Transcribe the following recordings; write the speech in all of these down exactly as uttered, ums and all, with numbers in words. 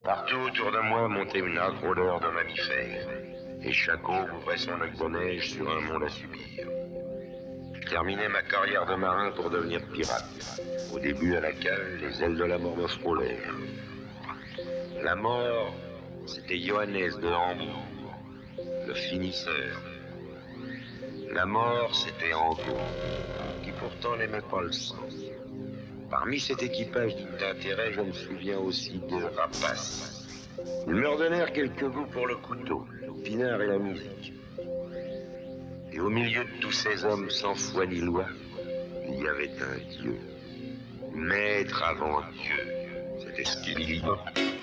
Partout autour de moi montait une âcre odeur de mammifères, et chaque eau ouvrait son lac de neige sur un monde à subir. Je terminais ma carrière de marin pour devenir pirate. Au début, à la cale, les ailes de la mort me frôlèrent. La mort, c'était Johannes de Hambourg, le finisseur. La mort, c'était Angot, qui pourtant n'aimait pas le sang. Parmi cet équipage digne d'intérêt, je me souviens aussi de Rapace. Ils me redonnèrent quelques goûts pour le couteau, le pinard et la musique. Et au milieu de tous ces hommes sans foi ni loi, il y avait un Dieu. Maître avant Dieu. C'était Skibidi Bop.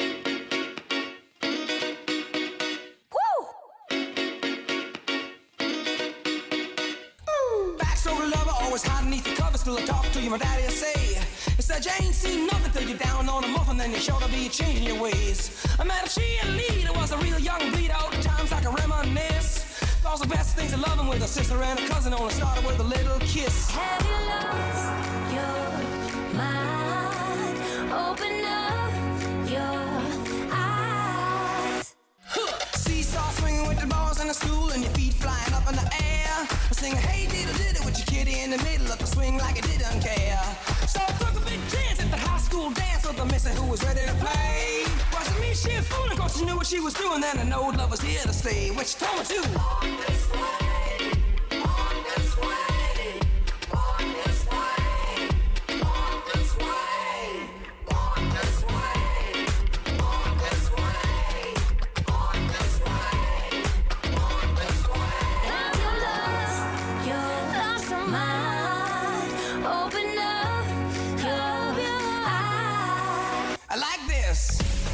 Still I talk to you, my daddy I say it's that you ain't seen nothing till you're down on a muffin, then you're sure to be changing your ways. I met a cheerleader, was a real young bleed out, times like a reminisce. Cause the best things of loving with a sister and a cousin only started with a little kiss. Have you lost your mind? Open up your eyes. Huh. Seesaw swinging with the balls in the stool and your feet flying up in the air. Singing hey diddle diddle with your kitty in the middle of the swing like it didn't care. So I took a big chance at the high school dance with the missus who was ready to play. Watching me she a fool, of course she knew what she was doing. Then an old love was here to stay, which she told me to. On this way, on this way, on this way, on this way, on this way, on this way, on this way, on this way. Have you lost your lost your mind? Open up your eyes. I like this.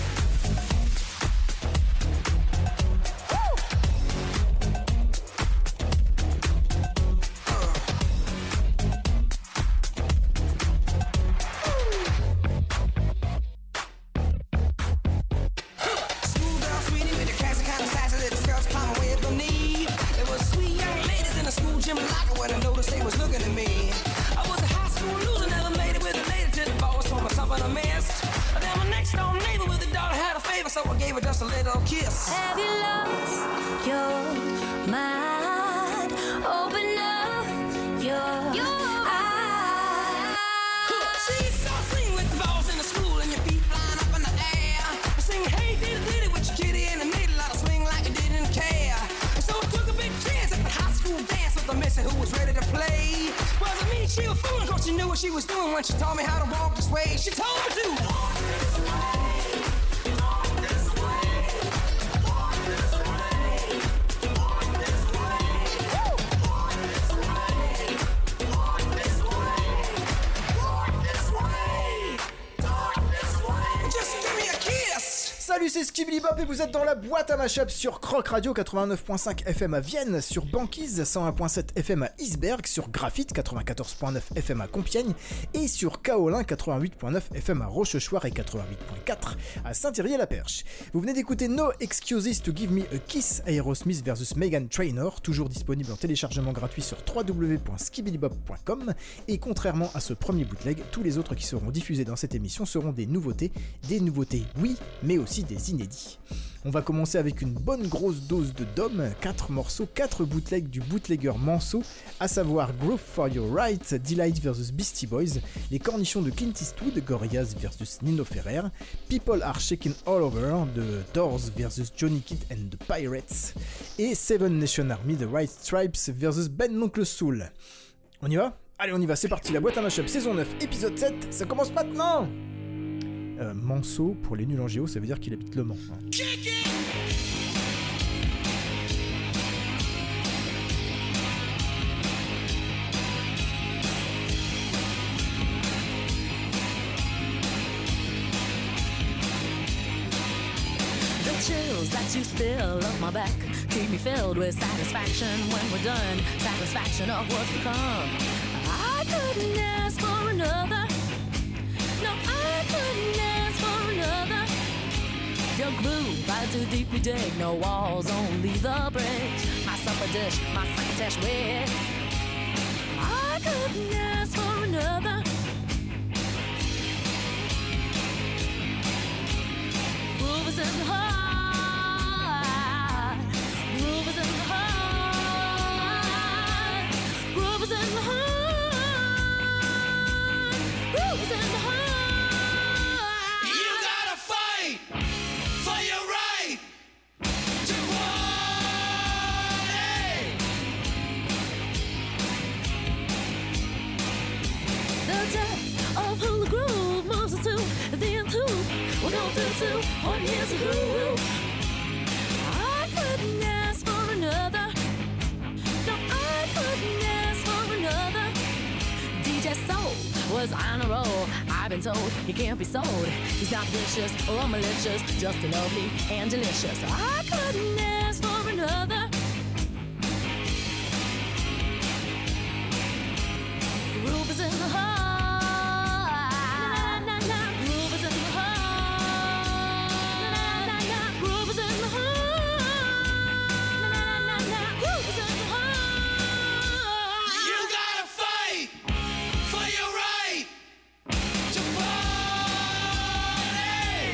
So I gave her just a little kiss. Have you lost your mind? Open up your, your eyes. She's so sing with the balls in the school and your feet flying up in the air. Sing hey diddle diddle with your kitty in the middle of the swing like you didn't care. So I took a big chance at the high school dance with the missus who was ready to play. Wasn't me, she was fooling, cause she knew what she was doing when she taught me how to walk this way. She told me to walk this way. Salut, c'est Skibidi Bop et vous êtes dans la boîte à mashup sur Croc Radio quatre-vingt-neuf virgule cinq F M à Vienne, sur Banquise cent un virgule sept F M à Isberg, sur Graphite quatre-vingt-quatorze virgule neuf F M à Compiègne et sur Kaolin quatre-vingt-huit virgule neuf F M à Rochechouart et quatre-vingt-huit virgule quatre à Saint-Thierry-la-Perche. Vous venez d'écouter No Excuses to Give Me a Kiss, Aerosmith versus Meghan Trainor, toujours disponible en téléchargement gratuit sur w w w point skibidibop point com, et contrairement à ce premier bootleg, tous les autres qui seront diffusés dans cette émission seront des nouveautés, des nouveautés oui, mais aussi des inédits. On va commencer avec une bonne grosse dose de Dom, quatre morceaux, quatre bootlegs du bootlegger Manso, à savoir Groove for Your Right, Delight versus Beastie Boys, Les Cornichons de Clint Eastwood, Gorillaz versus Nino Ferrer, People Are Shaking All Over, de Doors versus Johnny Kidd and the Pirates, et Seven Nation Army, The White Stripes versus Ben l'Oncle Soul. On y va ? Allez, on y va, c'est parti, la boîte à mashup saison neuf, épisode sept, ça commence maintenant ! Euh, Manso, pour les nuls en géo, ça veut dire qu'il habite Le Mans. Hein. The chills that you spill up my back keep me filled with satisfaction when we're done. Satisfaction of what's to come. I couldn't ask for another. No, I couldn't ask for another. Your groove, I do deeply dig. No walls, only the bridge. My supper dish, my succotash wig. I couldn't ask for another. Groove in the heart. Groove is in the heart. Groove is in the heart. Groove is in the heart. You gotta fight for your right to party. The depth of who the groove moves us to, the end to, we're going through to, one here's a groove. I couldn't ask for another. No, I couldn't ask for another. D J Soul was on a roll. I've been told he can't be sold. He's not vicious or malicious, just lovely and delicious. I couldn't ask for another. Groove is in the heart. Na, na, na. Groove is in the heart. Na, na, na. Groove is in the heart. Na, na, na. Groove is in the heart. You gotta fight for your right to party.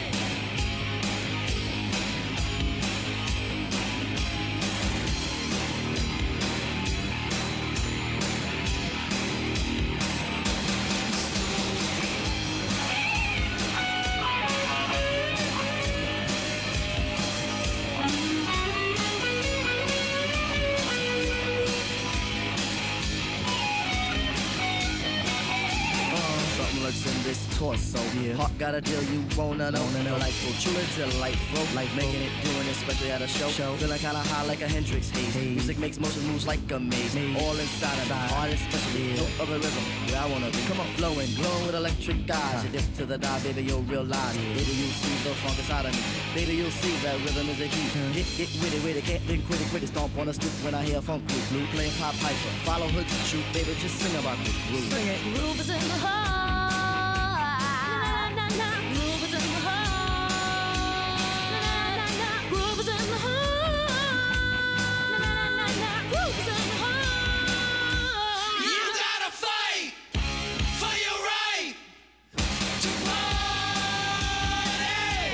Something lurks in this torso. Yeah. Heart got a deal you wanna know. Wanna know. Delightful, truly delightful. Like making it, doing it, especially at a show. show. Feeling kinda high like a Hendrix haze. Hey. Music makes motion moves like a maze. maze. All inside of the heart, especially yeah. Note of a rhythm. Where I wanna be. Come on, flowing, glowing with electric eyes. You dip to the dive, baby, you'll realize. Yeah. Baby, you'll see the funk inside of me. Baby, you'll see that rhythm is a key. Mm. Get, get with it, with it, can't think, quit it, quit it. Stomp on a stoop when I hear funk blue. Blue playing pop hyper. Follow hooks, shoot, baby, just sing about the groove. Sing it. Groove is in the heart. Na, na, na. Groove is in the heart. Na, na, na. Groove is in the heart. Na, na, na. Groove is in the heart. You gotta fight for your right to party.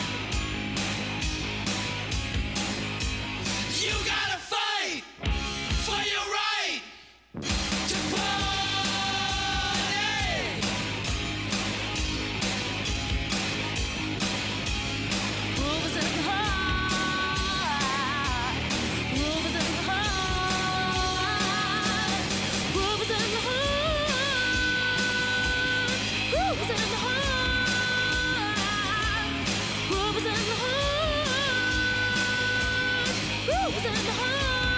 You gotta fight for your right to party. Groove is in the heart. Groove is in the heart. Groove is in the heart. Groove is in the heart. Groove is in the heart. Groove is in the heart.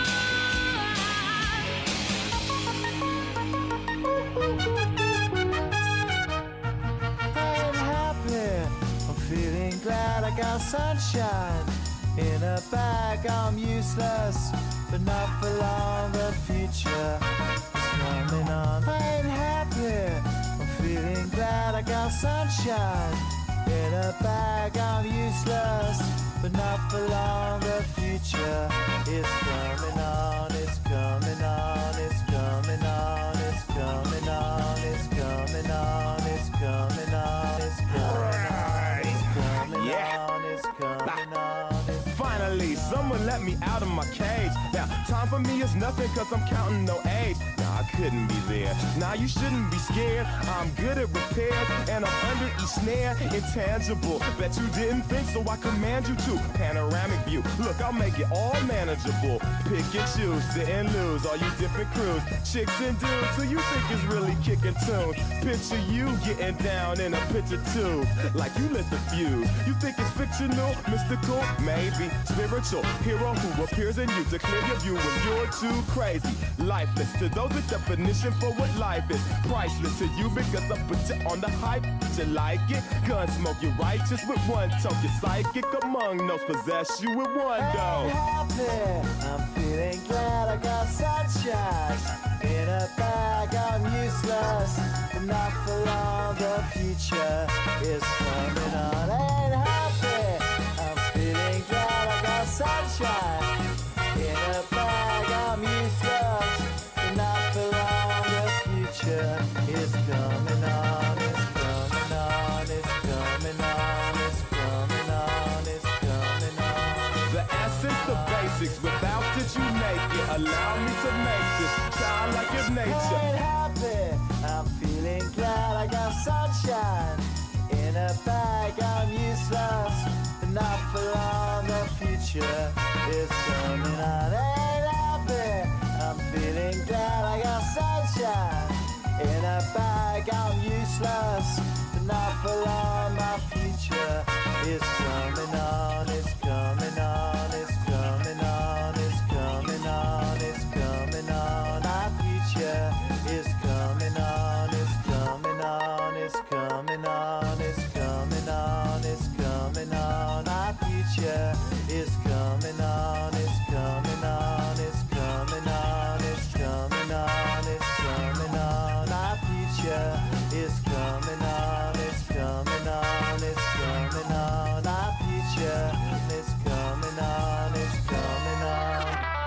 I'm happy, I'm feeling glad I got sunshine in a bag. I'm useless, but not for long. The future is coming on. I'm happy, I'm feeling glad I got sunshine in a bag. I'm useless, but not for long. The future is coming on. It's coming on. It's coming on. It's coming on. It's coming on. It's coming on. It's coming on. It's coming Yeah. on. It's coming on. It's Finally, someone let me out of my cage. Now, time for me is nothing cause I'm counting no age. Nah, I couldn't be there. Nah, you shouldn't be scared. I'm good at repairs and I'm under each snare. Intangible, bet you didn't think so I command you to. Panoramic view, look, I'll make it all manageable. Pick and choose, sit and lose, all you different crews. Chicks and dudes, who you think is really kicking tunes. Picture you getting down in a picture too. Like you lit the fuse. You think it's fictional, mystical, maybe spiritual. Hero who appears in you to clear your view when you're too crazy. Lifeless to those, the definition for what life is. Priceless to you because I put you on the hype. You like it? Gunsmoke, you're righteous with one toke. You're psychic among those, possess you with one I'm go. happy, I'm feeling glad I got sunshine in a bag. I'm useless, but not for long. The future is coming on. Ain't happy, I'm feeling glad I got sunshine in a bag. I'm useless, but not for long. The future is coming on. It's coming on. It's coming on. It's coming on. It's coming on. Allow me to make this sound like your nature. Ain't happy, I'm feeling glad I got sunshine in a bag. I'm useless, but not for long. The future is coming on. Ain't happy, I'm feeling glad I got sunshine in a bag. I'm useless, but not for long. My future is coming on. It's coming on. It's coming on. It's coming on. It's coming on. My future is coming on. It's coming on. It's coming on. It's coming on. It's coming on. My future is coming on. It's coming on. It's coming on. It's coming on. It's coming on. My future is coming on. It's coming on. It's coming on. My future is coming on. It's coming on.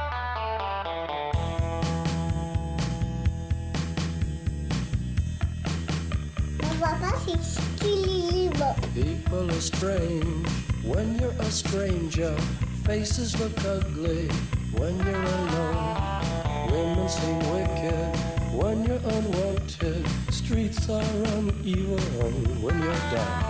People are strange when you're a stranger. Faces look ugly when you're alone. Women seem wicked when you're unwanted. Streets are uneven when you're down.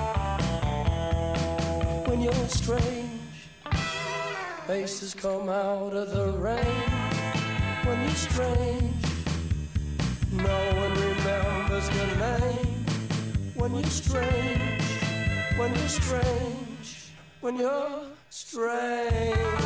When you're strange, faces come out of the rain. When you're strange, no one remembers your name. When you're strange, when you're strange, when you're strange.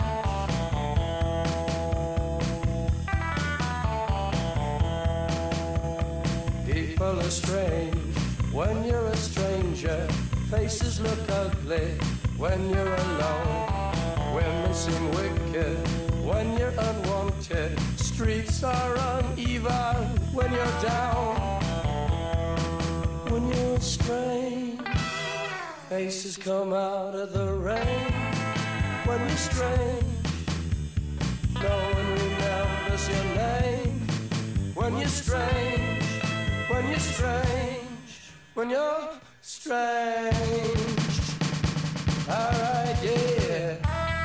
People are strange when you're a stranger. Faces look ugly when you're alone. Women seem wicked when you're unwanted. Streets are uneven when you're down. When you're strange, faces come out of the rain. When you're strange, no one remembers your name. When you're strange, when you're strange, when you're strange. Alright, yeah.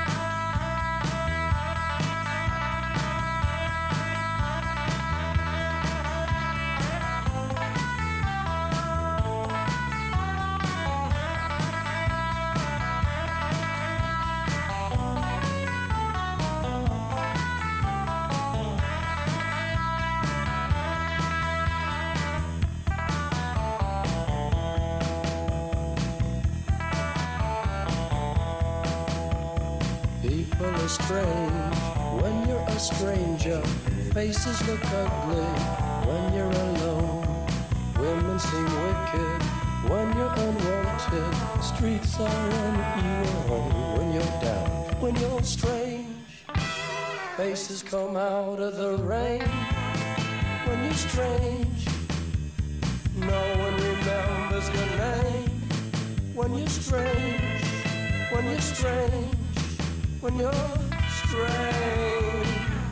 People are strange when you're a stranger. Faces look ugly when you're alone. Women seem wicked when you're unwanted. Streets are uneven when you're down. When you're strange, faces come out of the rain. When you're strange, no one remembers your name. When you're strange, when you're strange, when you're strange.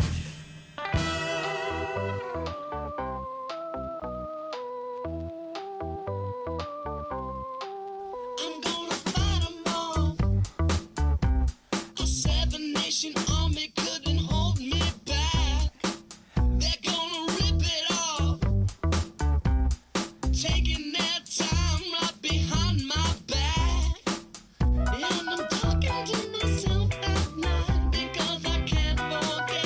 I'm gonna fight 'em all. A seven-nation army couldn't hold me back. They're gonna rip it off, taking their time right behind my back. And I'm talking to myself at night because I can't forget.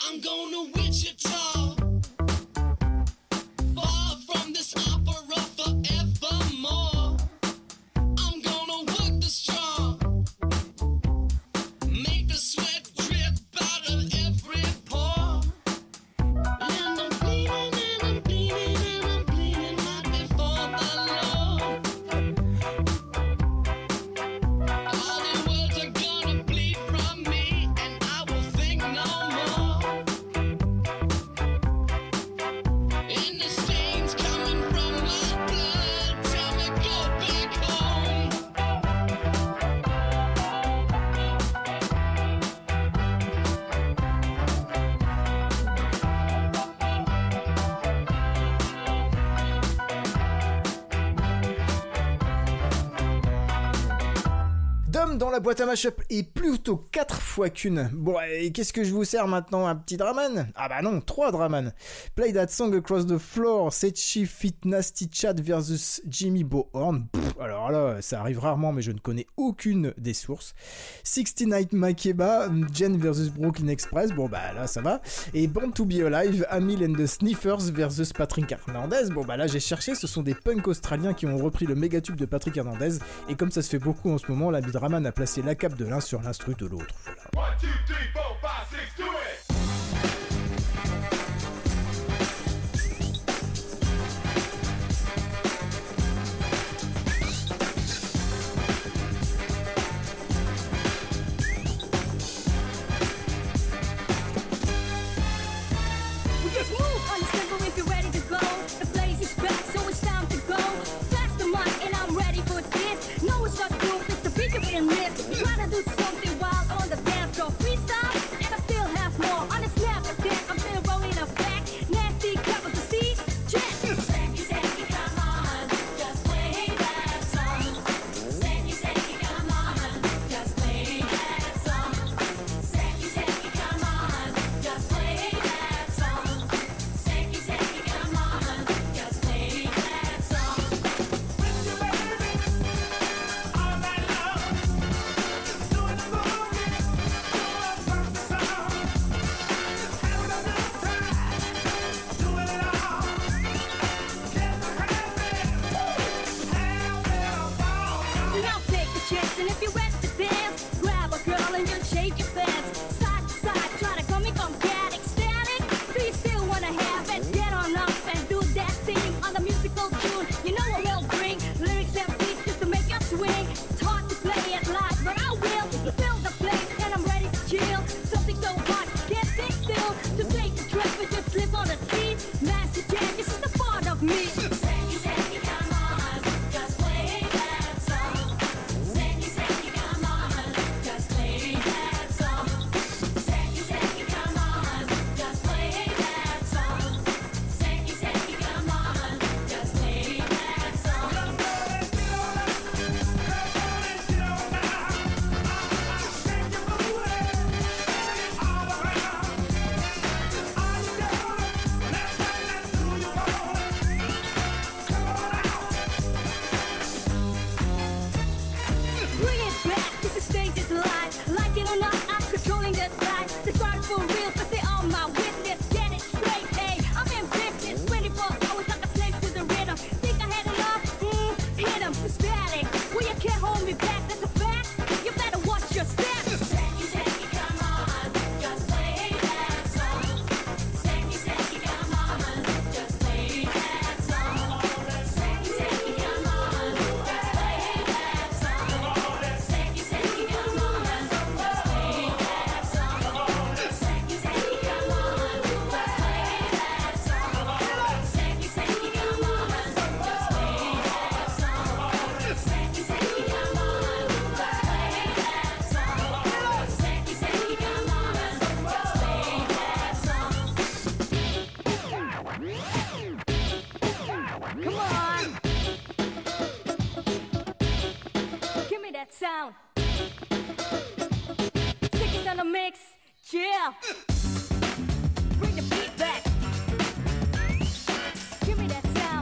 I'm going to Wichita, far from this opera forevermore. I'm gonna work the strong, make the sweat drip out of every pore. And I'm bleeding and I'm bleeding and I'm bleeding right before the Lord. All the words are gonna bleed from me and I will think no more. And the stains coming from my blood tell me go back home. Dom dans la boîte à mashup est plutôt quatre fois qu'une. Bon, et qu'est-ce que je vous sers maintenant? Un petit draman? Ah bah non, trois draman. Play That Song Across the Floor, Setchi Fit Nasty Chad versus Jimmy Bohorn. Pff, alors là, ça arrive rarement, mais je ne connais aucune des sources. sixty-nine Makeba, Jen versus Brooklyn Express. Bon bah là, ça va. Et Born to Be Alive, Amil and the Sniffers versus Patrick Hernandez. Bon bah là, j'ai cherché, ce sont des punks australiens qui ont repris le mégatube de Patrick Hernandez. Et comme ça se fait beaucoup en ce moment, la Draman a placé la cape de l'un sur l'instru de l'autre. Voilà. One, two, three, four, five, six, do it! We just move on the tempo if you're ready to go. The place is back, so it's time to go. That's the mic and I'm ready for this. No, it's not cool, it's the beat of in this. Trying to do something wild on the dance floor. Freestyle, and I still have more. On the snap attack, I'm still rolling a back. Nasty cup of the sea, check. Sanky, Sanky, come on, just play that song. Sanky, Sanky, come on, just play that song. Sanky, Sanky, come on, just play that song. Sanky, Sanky, come on, just play that song. With you, baby, all night long. Doing the boogie, doing the sound. Having a good time, doing it all. Get the happy, having a ball. Now take a chance, and if you're ready to dance, grab a girl and just shake your pants. Side to side, try to come me come get ecstatic. Do you still wanna have it? Get on up and do that thing on the musical tune. You know I will bring lyrics and beats just to make you swing. It's hard to play it live, but I will. Fill the place and I'm ready to chill. Something so hot, can't stay still. To take the trip and just live on the scene. Master Jam, this is the part of me. Sanky, Sanky, come on, just play that song. Sanky, Sanky, come on, just play that song. Sanky, Sanky, come on, just play that song. Sanky, Sanky, come on, just play that song. Bring it back, this is stage is live. Like it or not, I'm controlling the side. They start for real, cause they are my witness. Get it straight, hey, I'm in business. twenty-four hours like a slave to the rhythm. Think I had enough? Mm, hit 'em, static. Well, you can't hold me back, that's a fact. You better watch your steps. Sanky, Sanky, come on, just play that song. Sanky, Sanky, come on, just play that song. Sanky, Sanky, come on, just play that song. Sanky, Sanky, come on, just play that song. Sanky, Sanky, come on, just play that song. Sanky, Sanky, come on, just play that song. Sanky, Sanky, come on, just play that song. Sanky, Sanky, come on, just play that song. Come on. Give me that sound. Stick it on the mix. Yeah. Bring the beat back. Give me that sound.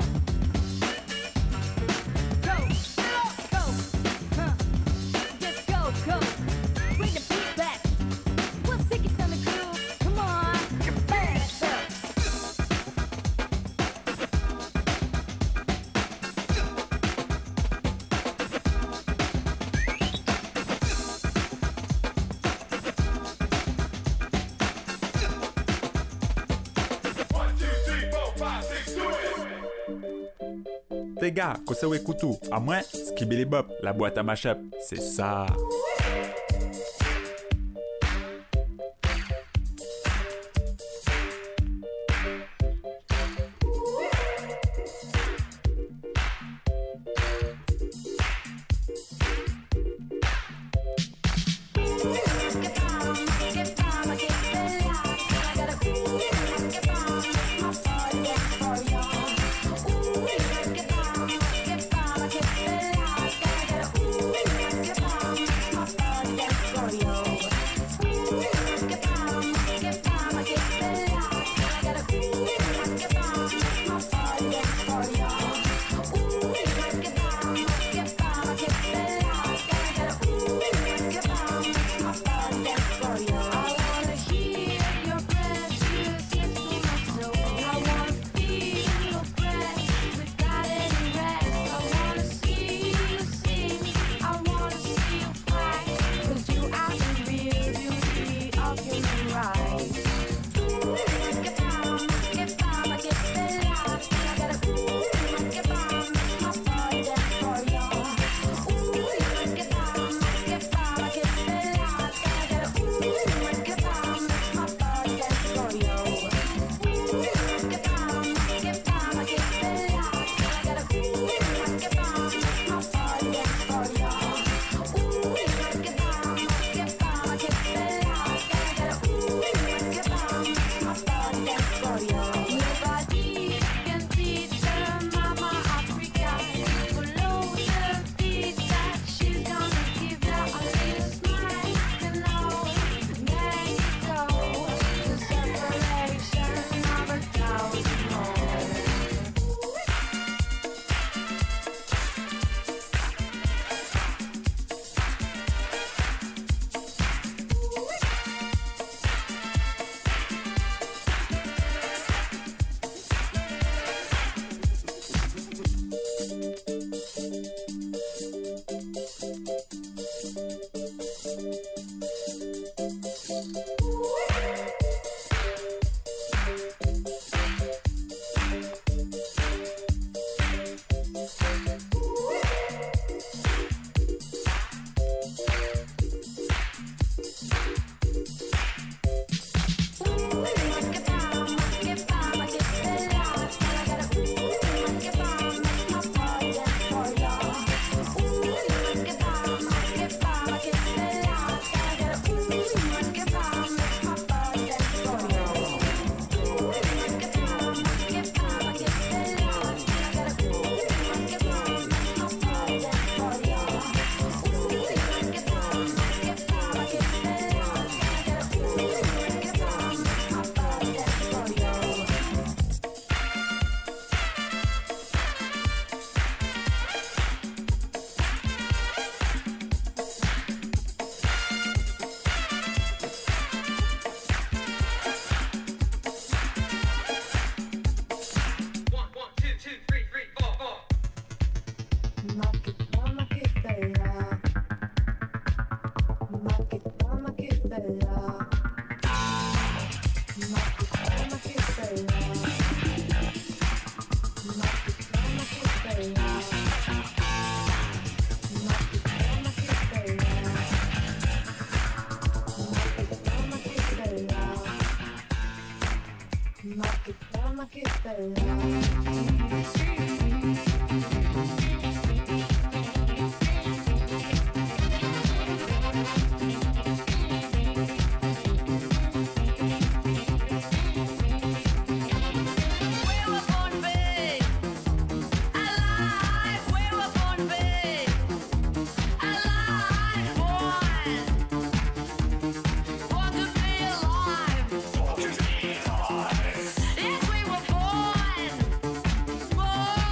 Go, go, huh. Just go, go. Bring the beat back. We'll stick it on the groove. Come on. les gars, Kosewe Kutu. À moins, Skibidi Bop, la boîte à mashup. C'est ça. Boy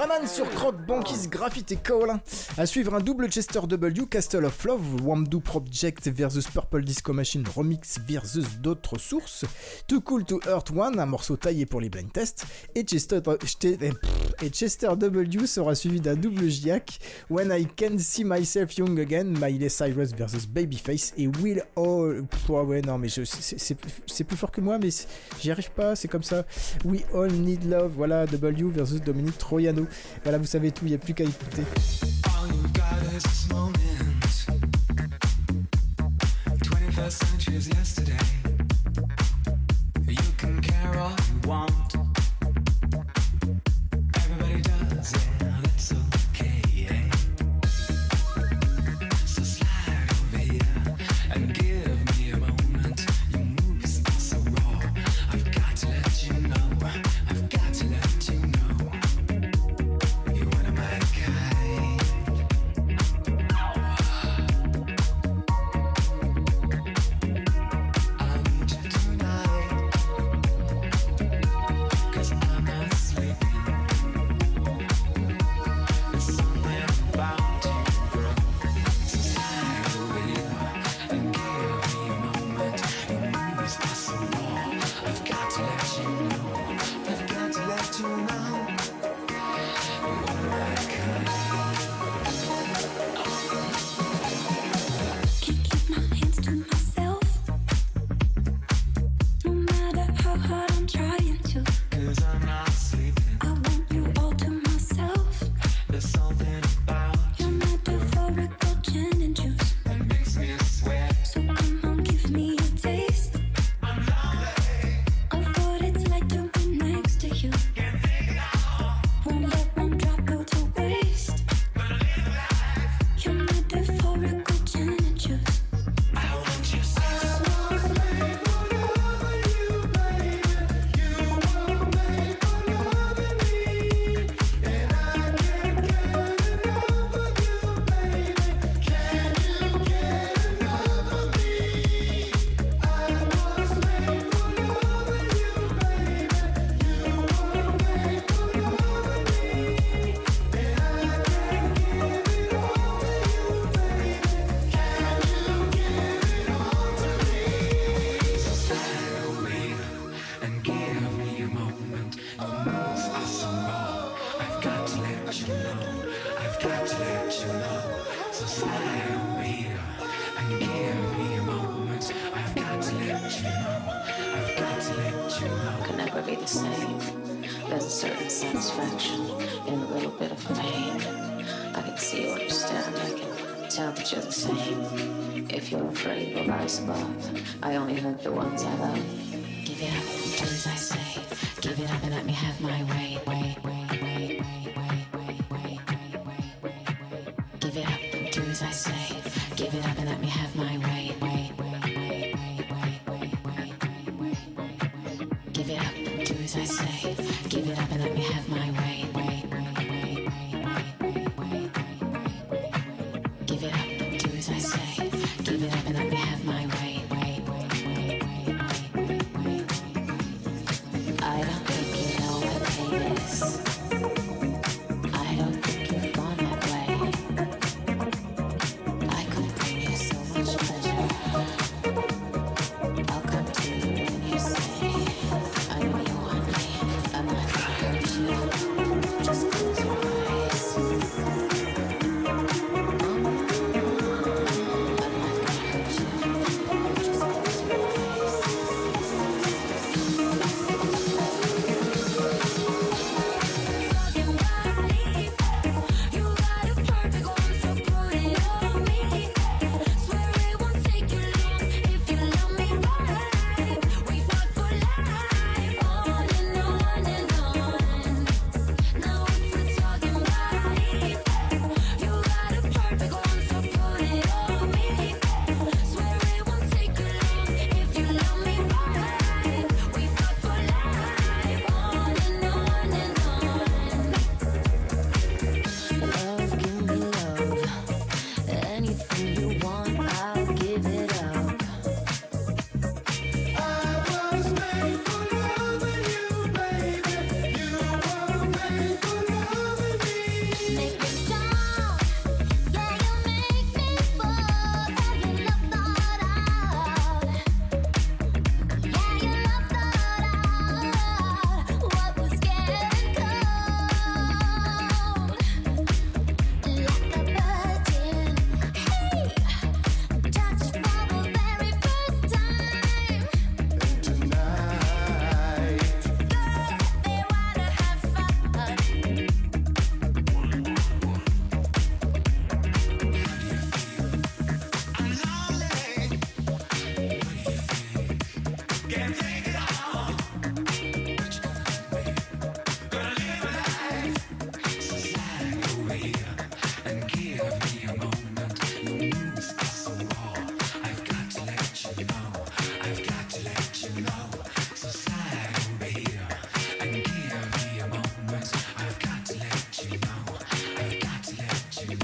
Raman sur Croc, Banquise, Graphite et Kaolin. À suivre un double Chester W, Castle of Love, Wamdu Project versus Purple Disco Machine Remix versus d'autres sources, Too Cool to Hurt One, un morceau taillé pour les blind tests, et Chester, et Chester W sera suivi d'un double Giac, When I Can See Myself Young Again, Miley Cyrus versus Babyface, et Will All... Oh, ouais, non, mais je, c'est, c'est, c'est plus fort que moi, mais j'y arrive pas, c'est comme ça. We All Need Love, voilà, W versus Dominique Troiano. Voilà, vous savez tout, il n'y a plus qu'à écouter. All you got is this moment. twenty-first century is yesterday. You can care all you want. Everybody does, yeah, that's okay, eh? So slide over here and give me a moment. Your moves are so raw. I've got to let you know. I've got to let you know. You're one of my kind. I need you tonight, 'cause I'm not sleeping. There's something about you, girl. So slide over here and give me a moment. Your moves are so raw. I've got to let you know. I've got to let you know. You're one of my kind. Can't keep my hands to myself. No matter how hard I'm trying to, 'Cause I'm not sleeping. I want you all to myself. There's something about Your metaphorical gin and juice. that makes me sweat. So come on, give me a taste of what it's like to be next to you. Won't let one drop go to waste. Your metaphorical gin and juice. I want you so. And give me a moment. Your moves are so raw. I've got to let you know. I've got to let you know. So slide over here and give me a moment. I've got to let you know. I've got to let you know. Can never be the same. There's a certain satisfaction in a little bit of pain. I can see you understand. I can tell that you're the same. If you're afraid, we'll rise above. I only hurt the ones I love. Give it up, do as I say. Give it up and let me have my way. Way, way, way, way, way, way, way, way, way, way. Give it up, do as I say. Give it up and let me have my way. Way, way, way, way, way, way, way, way, way. Give it up, do as I say. Give it up and let me have my way. Way, way, way, way, way, way, way, way. Give it up, do as I say. Give it up and let me have my way. Way, way, way, way, way, way, way. I don't think you know what pain is. I don't think you've gone that way. I could bring you so much pleasure. I'll come to you when you say, I know you want me. I'm not gonna hurt you. Just close your eyes. I'm not gonna hurt you.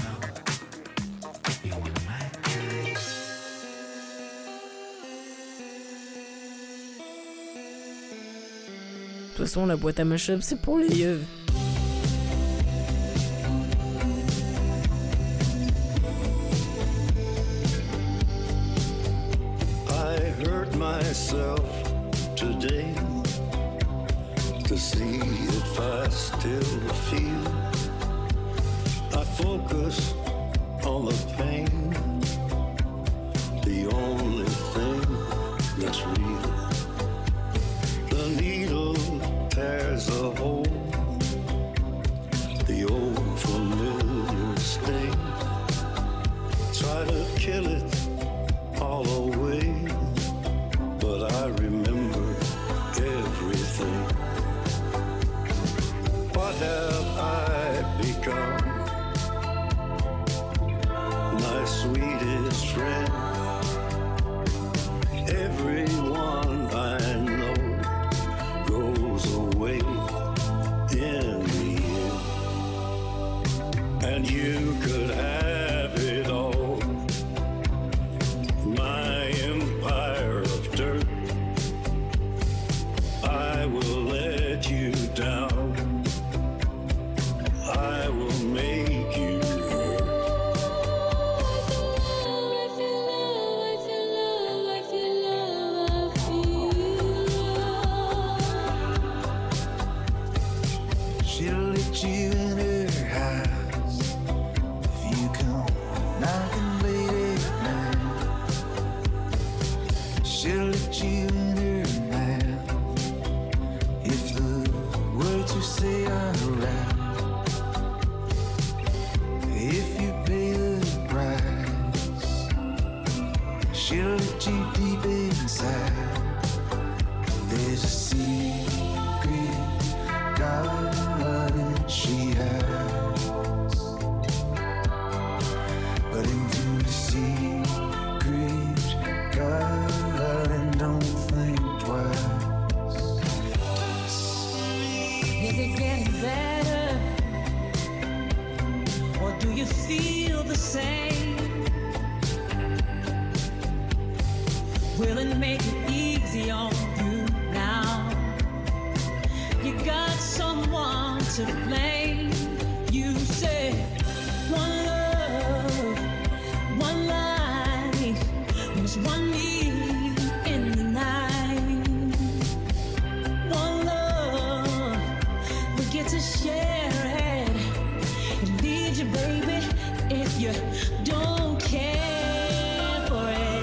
De toute façon, la boîte à mashup, c'est pour les yeux. I hurt myself today to see if I still feel. I focus on the pain, the only thing that's real. The needle tears a hole, the old familiar sting. Try to kill it all away, but I remember everything. What have I become? My sweetest friend. Everyone I know goes away in the end, and you could have it all. My empire of dirt, I will let you down. I will make you hurt. She'll let you in her house if you come knocking late at night. She'll let you in her mouth if the words you say are right. If you pay the price, she'll let you deep inside. There's a secret garden she has, but into the secret garden, don't think twice. Is it getting better? Or do you feel the same? Will it make it easy on you now? You got someone to blame. You said one love, one life, was one need in the night. One love, we get to share it and lead you, baby, if you don't care for it.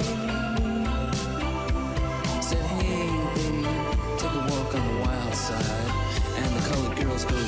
Said, hey, baby, take a walk on the wild side. And the colored girls go,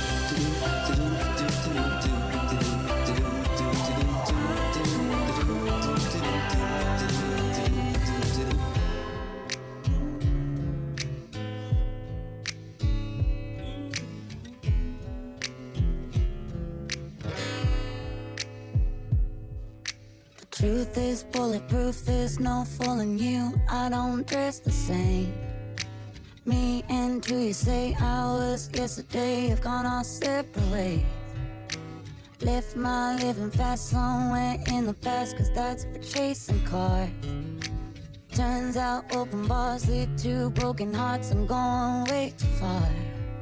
Truth is bulletproof, there's no fooling you. I don't dress the same. Me and who you say I was yesterday have gone our separate ways. Left my living fast somewhere in the past, cause that's for chasing cars. Turns out open bars lead to broken hearts. I'm going way too far.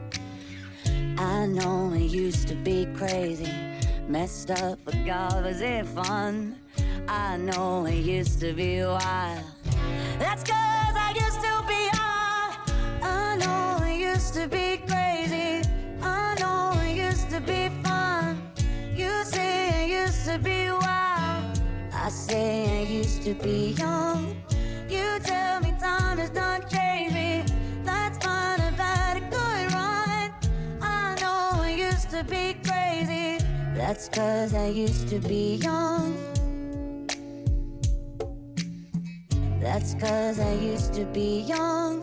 I know it used to be crazy, messed up, but God, was it fun? I know it used to be wild. That's cause I used to be high. I know it used to be crazy. I know it used to be fun. You say it used to be wild. I say I used to be young. You tell me time has not changed me. That's fine, I've had a good run. I know it used to be crazy. That's cause I used to be young. That's cause I used to be young.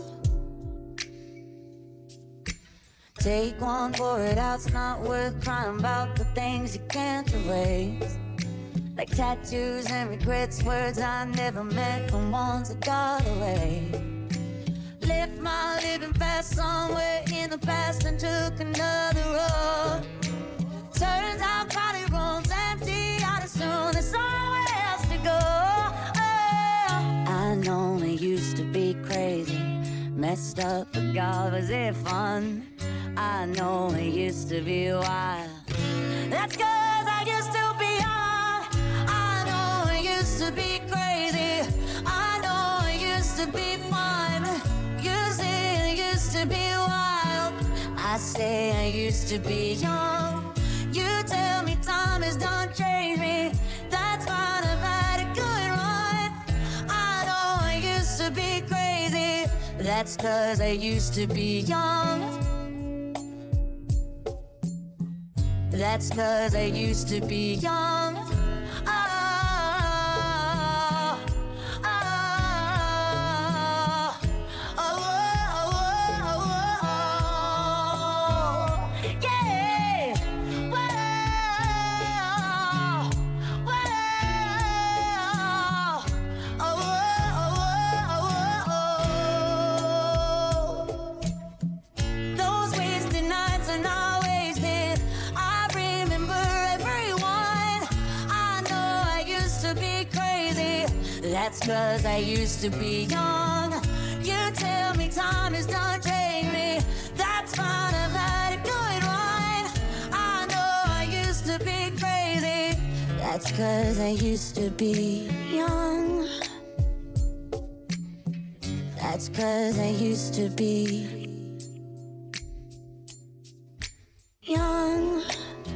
Take one for it out, it's not worth crying about the things you can't erase. Like tattoos and regrets, words I never meant, and ones that got away. Left my living fast somewhere in the past and took another road. Turns out Cali road's empty, out of messed up, but God, was it fun? I know it used to be wild. That's cause I used to be young. I know it used to be crazy. I know it used to be fun. You say it used to be wild. I say I used to be young. You tell me time has done changed me. That's fine, I've had a good run. I know I used to be crazy. That's cause I used to be young. That's cause I used to be young. Oh, oh, oh, oh, oh, oh, yeah. Well, well, oh, oh, oh, oh. Those wasted nights are not wasted. I remember everyone. I know I used to be crazy. That's cause I used to be young. You tell me time has done changed me. That's fine, I've had a good run. I know I used to be crazy. That's cause I used to be young. That's cause I used to be young.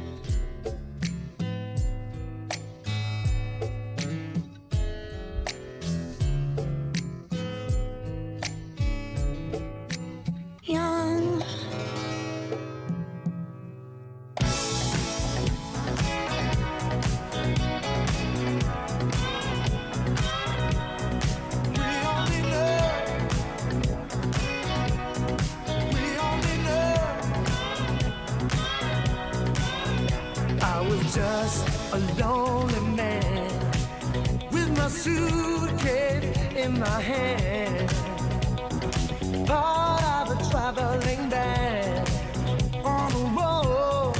Young. Just a lonely man with my suitcase in my hand, part of a traveling band on the road.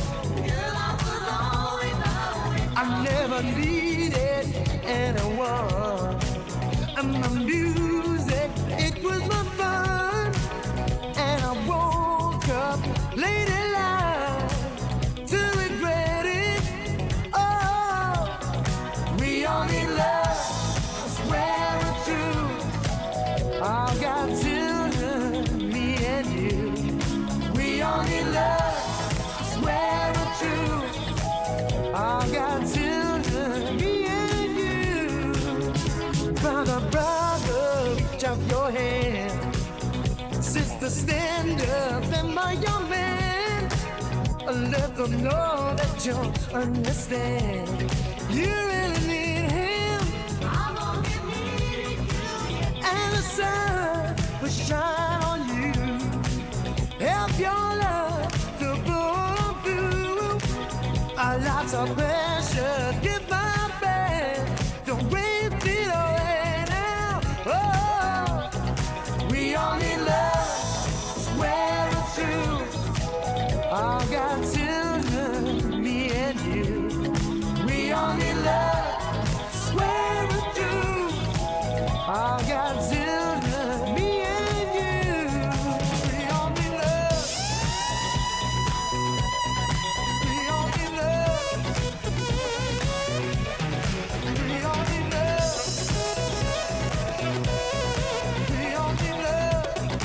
I never needed anyone, and my music, it was my fun, and I woke up late in life to regret it. We all need love, I swear it's true. I've got children, me and you. We all need love, I swear it's true. I've got children, me and you. Brother, brother, reach out your hand. Sister, stand up, and my young man, let them know that you understand. You really need him. I'm gonna need you, and the sun will shine on you. Help your love to blow through. Our lives are precious. Give my best. Don't waste it away now. Oh, we all need love. Swear it's true. I've got children, me and you. We all need love, swear it's true. I've got children, me and you. We all need love. We all need love. We all need love. We all need love.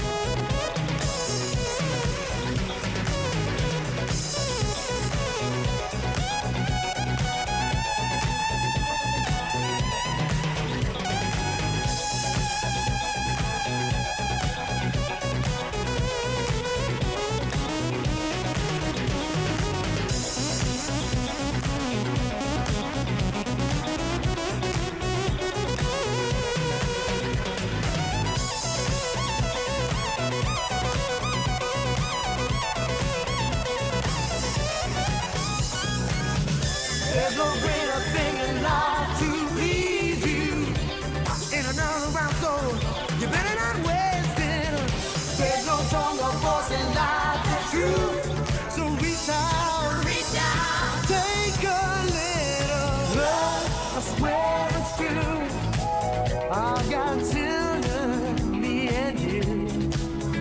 There's no greater thing in life to please you. In another round, so you better not waste it. There's no stronger force in life than truth. So reach out, reach out, take a little love. I swear it's true. I've got children, me and you.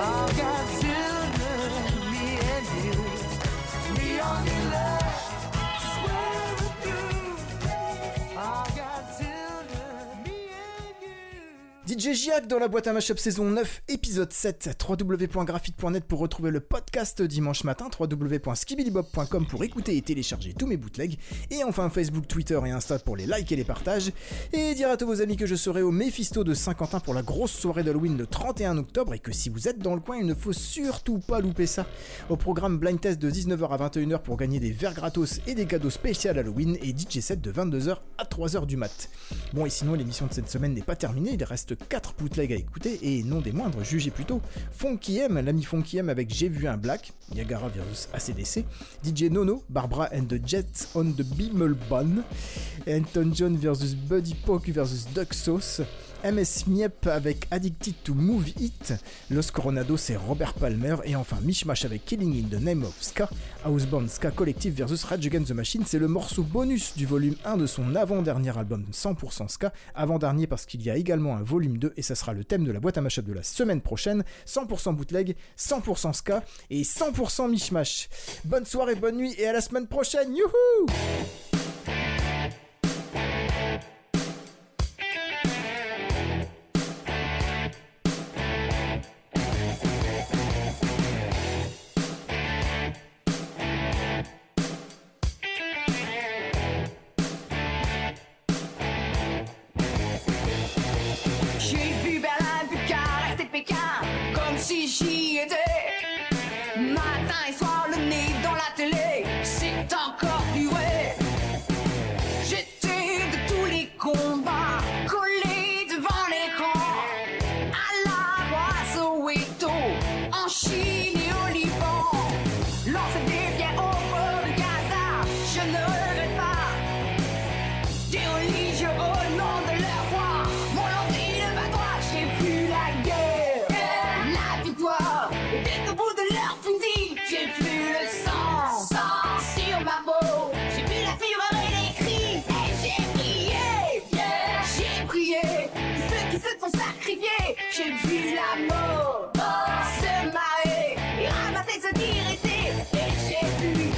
I've got children, me and you. We only love, swear it through. I've got children, me and you. D J Giac dans la boîte à mashup saison neuf, épisode sept, w w w point graphite point net pour retrouver le podcast dimanche matin, w w w point skibidibop point com pour écouter et télécharger tous mes bootlegs, et enfin Facebook, Twitter et Insta pour les likes et les partages, et dire à tous vos amis que je serai au Mephisto de Saint-Quentin pour la grosse soirée d'Halloween le trente et un octobre, et que si vous êtes dans le coin, il ne faut surtout pas louper ça. Au programme blind test de dix-neuf heures à vingt et une heures pour gagner des verres gratos et des cadeaux spéciaux Halloween, et D J set de vingt-deux heures à trois heures du mat. Bon, et sinon l'émission de cette semaine n'est pas terminée, il reste quatre bootlegs à écouter, et non des moindres, jugez plutôt Funky M, l'ami Funky M avec J'ai vu un Black, Niagara versus A C D C, D J Nono, Barbara and the Jets on the Bimmelbahn, Anton John versus Buddy Poke versus Duck Sauce, M S Miep avec Addicted to Move It, Los Coronados c'est Robert Palmer, et enfin Mishmash avec Killing in the Name of Ska, Housebound Ska Collective versus Rage Against the Machine, c'est le morceau bonus du volume un de son avant-dernier album cent pour cent Ska, avant-dernier parce qu'il y a également un volume deux et ça sera le thème de la boîte à mashup de la semaine prochaine, cent pour cent bootleg, cent pour cent Ska et cent pour cent Mishmash. Bonne soirée, bonne nuit et à la semaine prochaine, youhou! Si j'y étais, matin et soir le nez dans la télé, c'est encore plus vrai. J'étais de tous les combats, collé devant l'écran, à la à Soweto, en Chine et au Liban, lancer des pierres au bord de Gaza, je ne regrette pas. Des religieux au nom de leur foi, m'ont lancé le batois, j'ai vu la guerre. Et au bout de leur fusil, j'ai vu le sang, sang sur ma peau. J'ai vu la fureur et les cris, et j'ai prié, yeah. J'ai prié pour ceux qui se sont sacrifiés. J'ai vu la mort oh, se marrer et ramasser ce qui restait. Et j'ai vu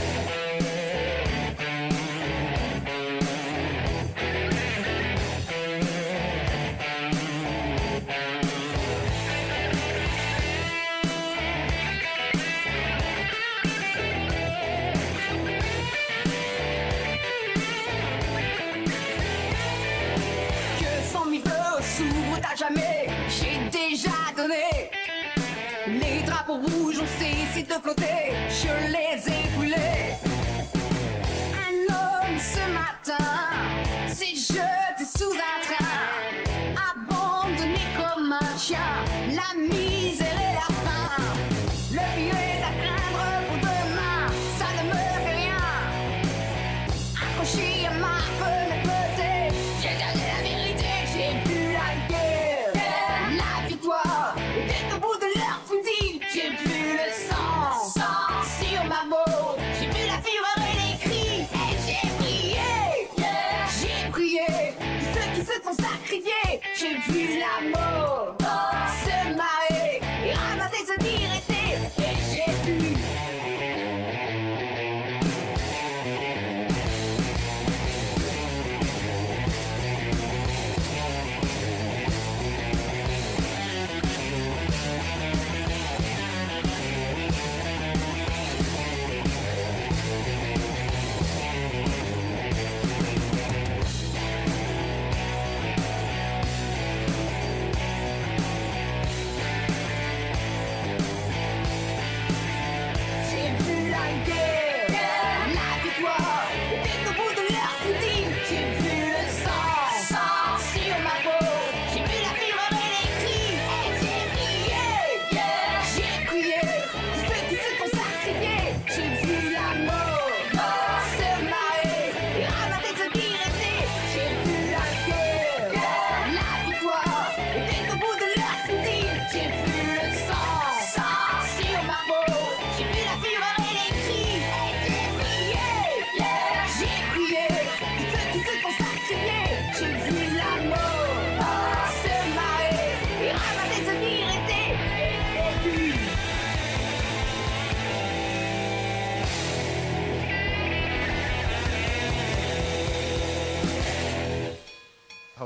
à jamais, j'ai déjà donné. Les drapeaux rouges ont cessé de flotter, je les ai brûlés. Un homme ce matin s'est jeté sous un train, abandonné comme un chien, la misère et la faim. Le vieux est à craindre pour demain, ça ne me fait rien. Accroché à ma fenêtre bleutée, j'ai gardé la vérité, j'ai vu la guerre. La victoire est au bout de leur fusil. J'ai vu le sang, sang sur ma peau. J'ai vu la fureur et les cris. Et j'ai prié, yeah. J'ai prié pour ceux qui se sont sacrifiés. J'ai vu la mort oh, se marrer et ramasser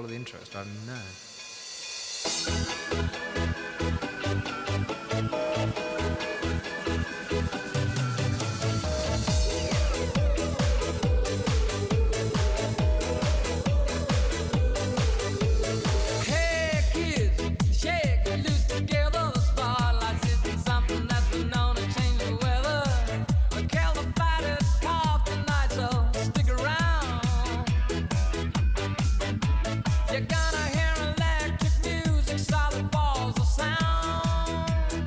follow the interest. I don't know. You're gonna hear electric music, solid balls of sound.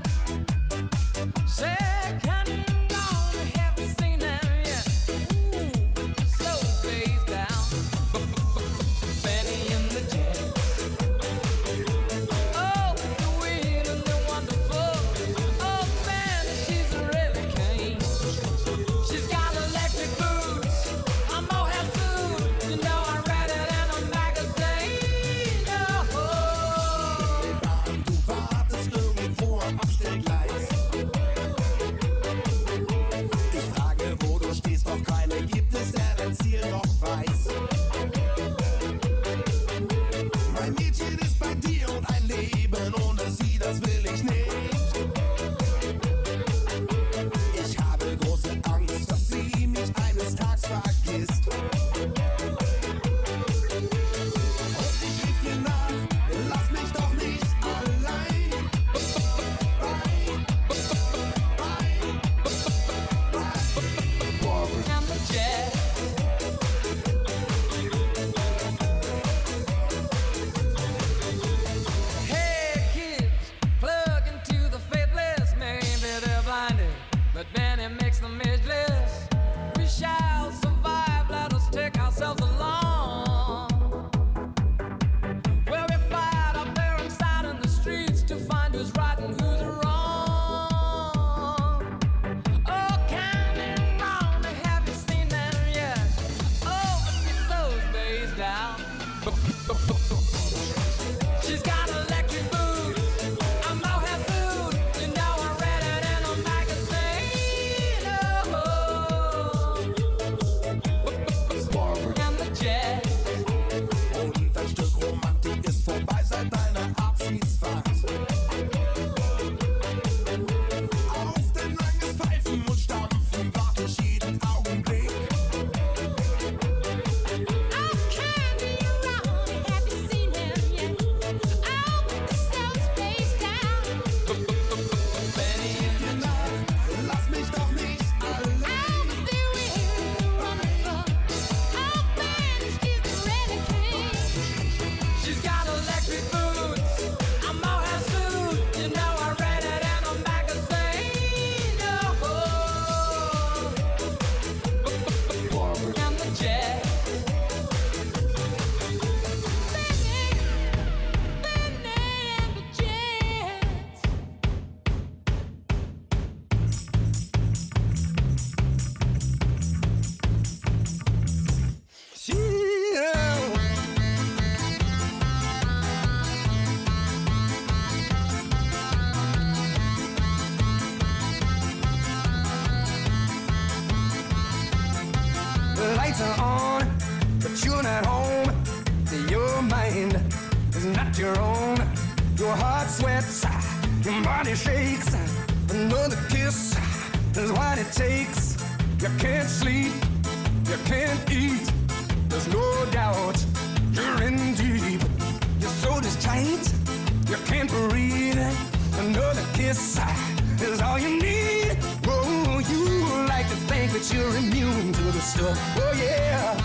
Say, can you know, have you seen them yet? Ooh, slow bass down. Benny and the Jets. Oh, the weird and the wonderful. Oh, Benny, she's really keen. She's got electric boots. I'm Mohead Food. You know I read it in a magazine. But Benny makes them ageless. We shall survive, let us take ourselves along. Where we fight up there inside in the streets to find who's right and who's wrong. Oh, coming wrong, have you seen them yet? Oh, but she slows bass down. She's got electric boots. I'm Mohead Food. You know I read it in a magazine. And the Jets. Und ein Stück Romantik ist vorbei seit deiner Abschiedsfahrt. Auf dein langes Pfeifen und Stampfen warte ich jeden Augenblick. Lass mich doch nicht allein. She's got electric boots. I'm Mohead Food. You know I read it in a magazine. Oh, and the Jets. The lights are on, but you're not home. Your mind is not your own. Your heart sweats, your body shakes. Another kiss is what it takes. You can't sleep, you can't eat. There's no doubt you're in deep. Your soul is tight, you can't breathe. Another kiss is all you need. Oh, you like to think that you're immune to the stuff. Oh yeah.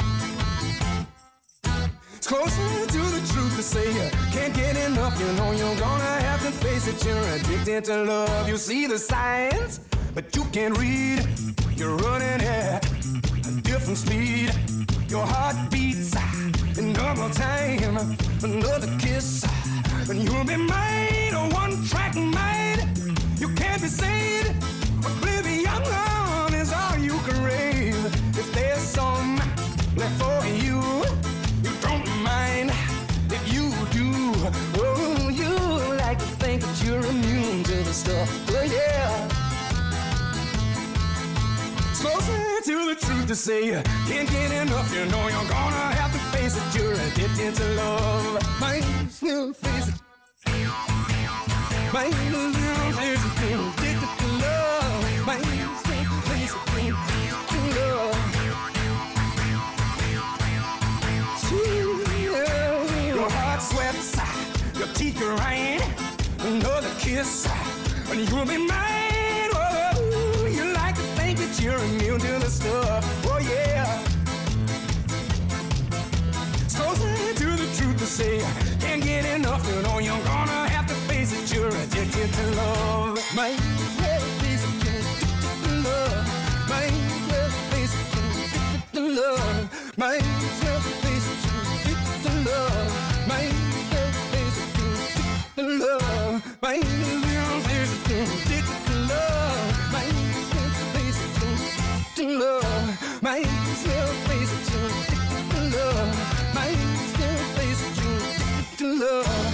It's closer to the truth to say you can't get enough. You know you're gonna have to face it. You're addicted to love. You see the signs, but you can't read. You're running at a different speed. Your heart beats in double time. Another kiss, and you'll be mine. A one-track mind. You can't be saved. Oblivion is all you can rave. If there's some left for you, you don't mind if you do. Oh, you like to think that you're immune to the stuff. Oh yeah. It's closer to the truth to say you can't get enough. You know you're gonna have to face it. You're addicted to love. Might as well face it. Might as well face it. You're addicted to love. Might as well face it. You're addicted to love. Your heart sweats, your teeth grind. Another kiss, and you'll be mine. Oh, you like to think that you're immune to the stuff. Oh yeah. So to the truth to say, can't get enough. You know you're gonna have to face it. You're addicted to love. Might as well face it. You're addicted to love. Might as well face it. You're addicted to love. Might as well face it. You're addicted to love. Might as well face it. You're addicted to love. Might as well face it. You're addicted to love. Might as well face it. You're addicted to love. Might as well face it. You're addicted to love. Might as well face it. You're addicted to love.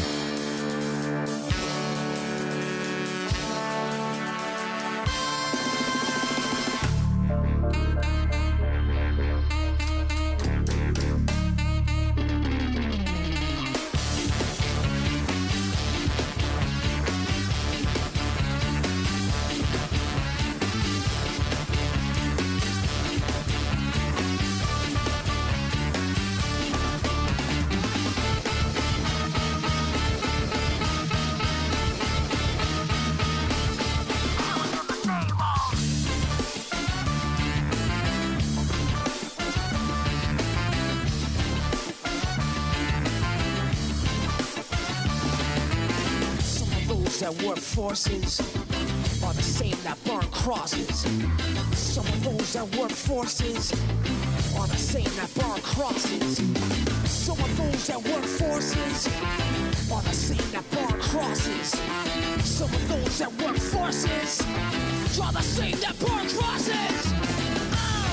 That work forces are the same that burn crosses. Some of those that work forces are the same that burn crosses. Some of those that work forces are the same that burn crosses. Some of those that work forces are the same that burn crosses. Oh!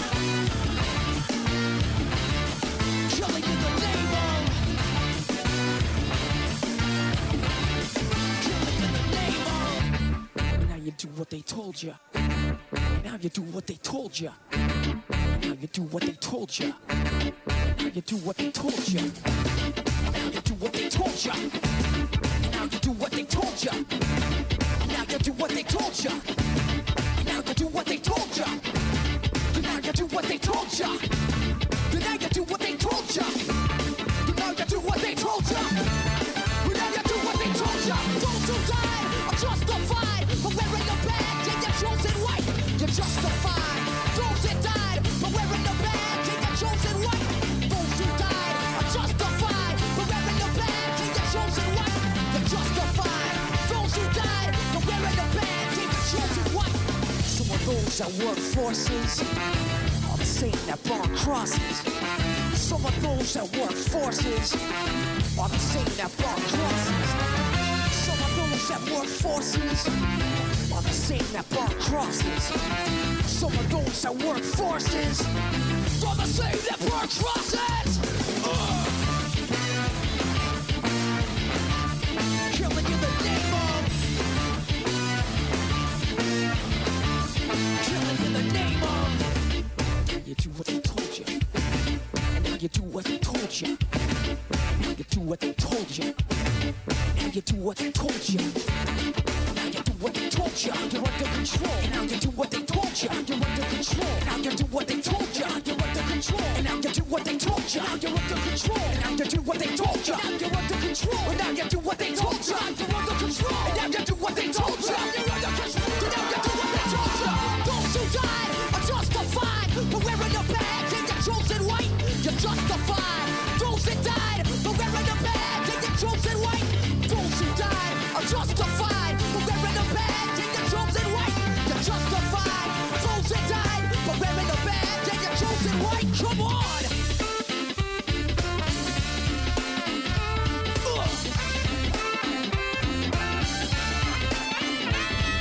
Killing in the name of you do what they told you. Now you do what they told you. Now you do what they told you. Now you do what they told you. Now you do what they told you. Now you do what they told you. Now you do what they told you. Now you do what they told you. Now you do what they told you. Now you do what they told you. Now you do what they told you. Now you do what they told you. Those who died are justified for wearing a badge and your chosen white. You're justified. Those that died for wearing a badge and your chosen white. Those who died are justified for wearing a badge and your chosen white. You're justified. Those who died for wearing a badge and your chosen white. Some of those that work forces are the same that burn crosses. Some of those that work forces are the same that burn crosses. Some of those that work forces are the same that burn crosses. Some of those that work forces are the same that burn crosses. Ugh. Killing in the name of. Killing in the name of. You do what they told you. And now you do what they told you. Now you do what they told you. Now you do what they told you. Now you do what they told you. You're under control. Now you do what they told you. You're under control. Now you do what they told you. You're under control. Now you do what they told you. You're under control. Now you do what they told you. You're under control. Now you do what they told you. You're under control. Now you do what they told you. You're under control. Now you do what they told you. Those who died are justified for wearing a badge and your chosen white. You're justified. Those that died for wearing a badge and your chosen white. Those who died are justified for wearing a badge and your chosen white. You're justified. Those that died for wearing a badge and your chosen white. Come on. Ugh.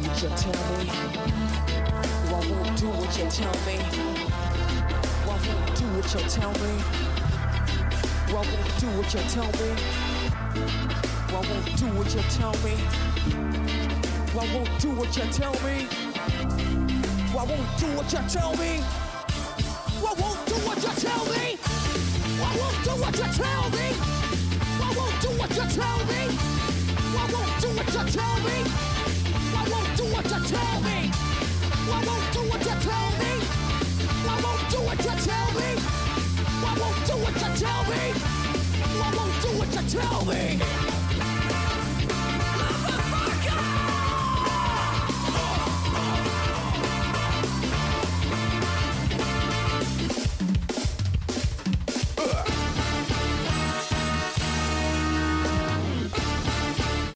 what you tell me. I won't do what you tell me. I won't do what you tell me. I won't do what you tell me. I won't do what you tell me. I won't do what you tell me. I won't do what you tell me. I won't do what you tell me. I won't do what you tell me. I won't do what you tell me. I won't do what you tell me. I won't do what you tell me. I won't do what you tell me. I won't do what you tell me. I won't do what you tell me. I won't do what you tell me.